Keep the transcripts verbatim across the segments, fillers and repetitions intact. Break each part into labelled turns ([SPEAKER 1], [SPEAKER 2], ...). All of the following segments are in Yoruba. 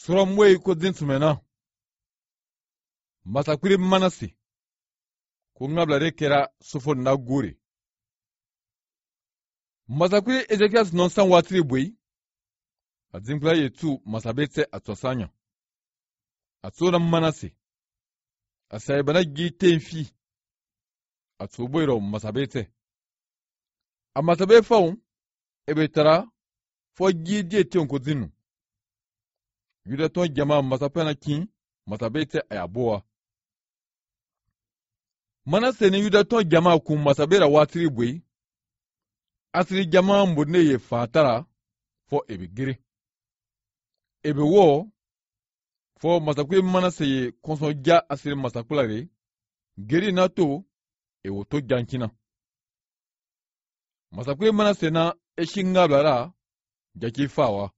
[SPEAKER 1] Suramwe ko din tumena. Masakuri manasi. Ko ngabla kera sufo na guri. Masakuri Ezekias non san watri bui. Adzimpla yetu masabete atosanya. Atsona manasi. Asaibana gite fi. Atsoboiro masabete. Amasabe faun ebetara fo gidi tion ko dinu. Yuda ton jama masapena kin masabete ayaboa. Manase ni yuda ton jama kun masabera watri bui. Asiri jama mbodne ye fatara fo ebigiri. Ebe wo fo masakwe manase ye konsonja asiri masakulare geri na to ewo to jankina. Masakwe manase na eshingablara jaki fawa.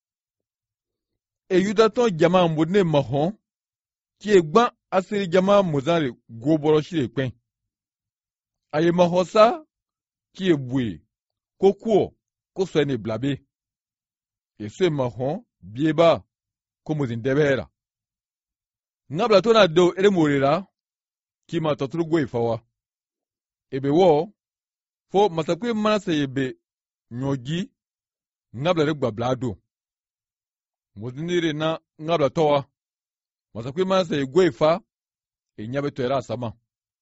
[SPEAKER 1] E yuda ton jama mbodne mahon ki egban asiri jama mozare goboro shire kwen. Aye mahosa ki ebwe kokuo ko swene blabe. E se mahon bieba ko mozindebera. Ngabla tona do ere morira ki ma toturu gwe fawa. Ebe wo fo masakwe manase yebe nyogi ngabla re gbablado. Mozinire na ngabla towa. Masakwe manase ye gwe fa e nyabe to era sama.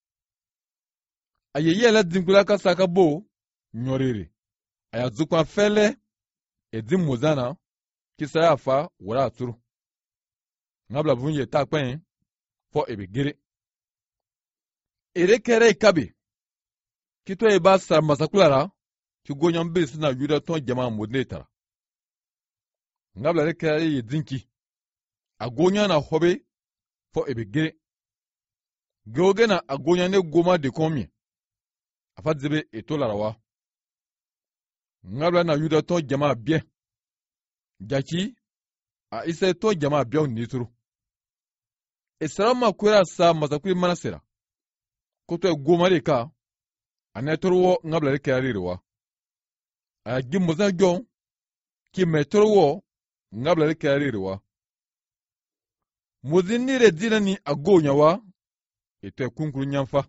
[SPEAKER 1] Ayeye la dinkula ka saka bo nyorere. Aya zukwa fele e dim mozana kisa ya fa wala aturu. Ngabla vunye ta kwen fo ebe gere. Ere kere ikabe. Kito e ba sa masakulara ki gonyan be suna yuda ton jama modnetara. Ngabla re kere ye dinki. Agonya na hobe fo ebe gere. Geoge na agonya ne goma de komye. Afat zebe eto larawa. Ngabla na yuda ton jama bien. Jaki a isa ton jama bien nituru. Esrama kwera sa masakuri manasera. Koto e goma de ka. Anetoro wo ngabla re kere rewa. A gimoza jon ki metoro wo ngabla re kere rewa. Mozinire dina ni agonya wa eto e kunkuru nyamfa.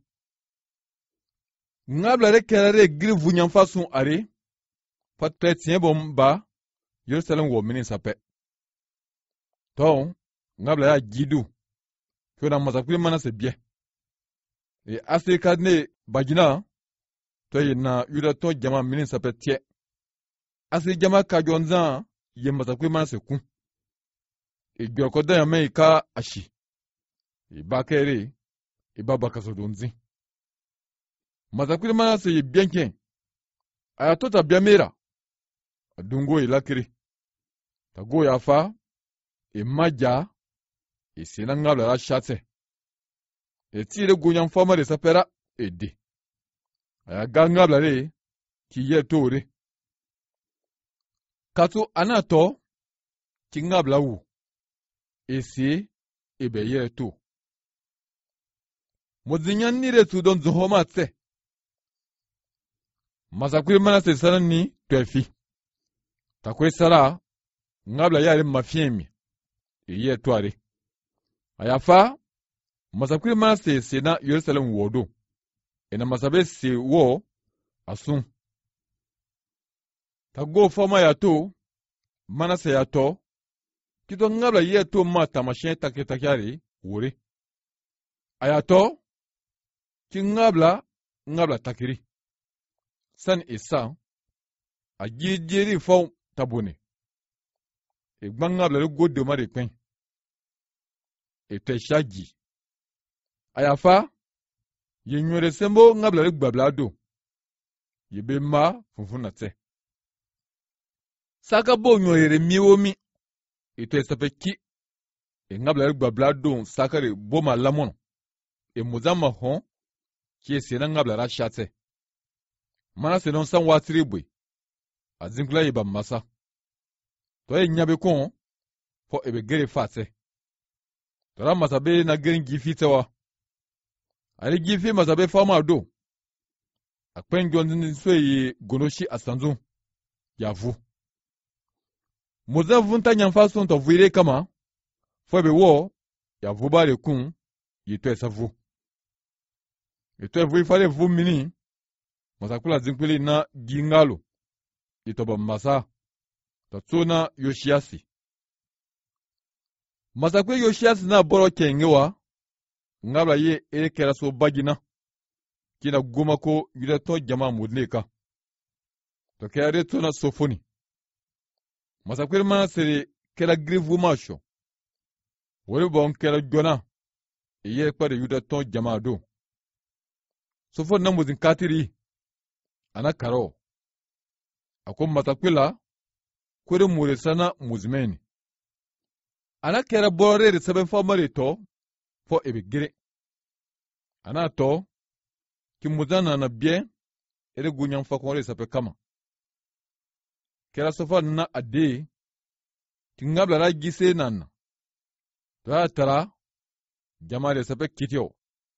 [SPEAKER 1] Ngabla re kere giri vu nyamfa sun are. Pat pe tiye bom ba Yerusalem wo minin sape. Ton ngabla ya gidu. Kyona masakuri manase bie. E Afrika ne bajina to ye na yuda to jama minin sape tie. Asi jama ka jonza ye masakuri manase kun. E gyokoda ya mei ka ashi. E bakere e babakaso donzi. Masakuri manase ye bienken. Ayatota biamera. Adungo e lakiri. Tago ya fa e maja e sena ngabla la shate. E tire gonyan fama de sapera e de. Aya ga ngabla re ki ye tore. Kato anato ki ngabla wu. E se e be ye to. Mozinyan nire tu don zuhoma tse. Masakuri manase sanan ni twefi. Takwe sara ngabla yare mafiemi e ye toare. Ayafa masakuri manase se na Yerusalem wodo. Ena masabe se wo asun. Tago fama ya to manase ya to. Kito ngabla ye to ma tamashen take takyari wore. Ayato ki ngabla ngabla takiri. San isa a jijiri fon tabone. E gban ngabla le go de mare kwen. E te shaji. Ayafa ye nyore sembo ngabla le gbablado. Ye be ma funfuna te. Saka bo nyore miwo mi. E te sape ki. E ngabla le gbablado sakare boma lamon. E muzama hon ki e sena ngabla la shate. Mana se non san watri bwe. A zinkula ye ba masa. To e nyabe kon fo ebe gere fate. Tora masabe na gerin gifi tewa. Ari gifi masabe fama do. Akpen gyon so ye gonoshi asanzu. Yavu. Moza vunta nyamfa son to vire kama. fo be wo ya vu ba le kun ye to esa vu ye to vu ifale vu mini masakula zinkwili na gingalo itoba masa tatsuna Yoshiasi masakwe Yoshiasi na boro kengewa ngabla ye ere kera so bagina kina goma ko yuda to jama mudneka to kere to na sofoni masakwe mana sere kera grivu masho wole bon kera jona ye kpade yuda to jama do sofon na muzin katiri ana karo akon matakwila kwere mure sana muzmeni ana kera bore de seben famare to fo ebe gire ana to ki muzana na bien ere gunyan fa konre sape kama kera sofa na ade ki ngabla ra gise nan to tara jama de sape kitio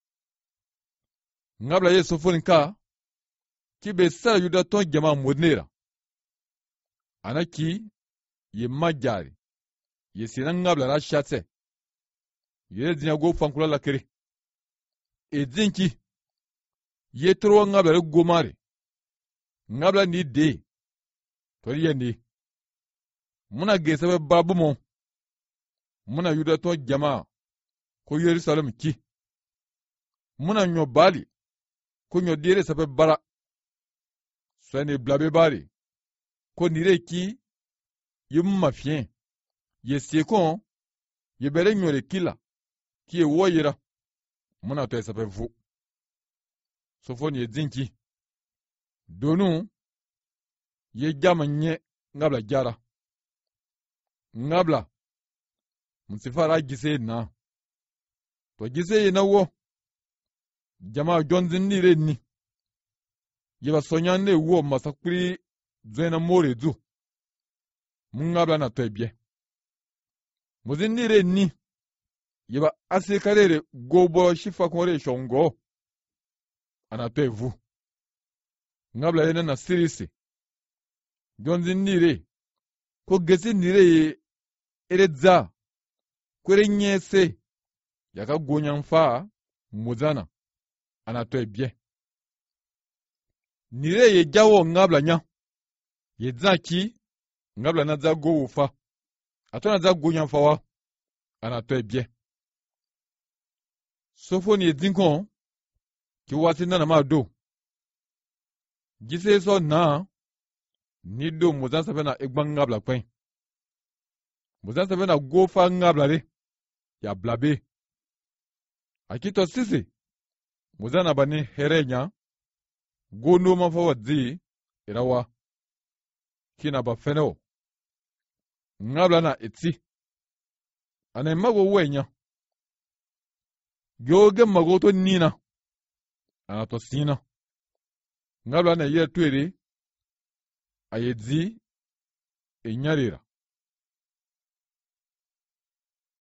[SPEAKER 1] ngabla ye sofon ka ki be sa yuda to jama mudnera ana ki ye majari ye sinan ngabla ra shatse ye dinya go fankula la kere e dinki ye tro ngabla re gomare ngabla ni de to ye ni muna gesebe babu mo muna yuda to jama ko Yerusalem ki muna nyo bali ko nyo dire sabe bara sene blabe bari ko nire ki yum mafien ye sekon ye bere nyore kila ki e woyira muna to sabe vu sofoni ye dinki donu ye jama nye ngabla jara ngabla msifara gise na to gise na wo jama jonzin nire ni yeba sonya ne wo masakuri zwena more zu mungabla na tebye muzin nire ni yeba asekarere gobo shifa kore shongo ana tevu ngabla yena na sirisi jonzin nire ko gesi nire ye eredza kwere nyese yaka gonyan fa muzana ana tebye nire ye jawo ngabla nya ye zaki ngabla na za go ufa atona za gonyan fa wa ana tebye sofoni ye dinkon ki wati na ma do gise so na ni do muzan sabe na egban ngabla kwen muzan sabe na go fa ngabla re ya blabe akito sisi muzana bani herenya go no ma fa wadzi irawa kina ba feno ngabla na etsi ane mago wenya gyoge magoto nina anato sina ngabla na ye twere ayedzi enyarira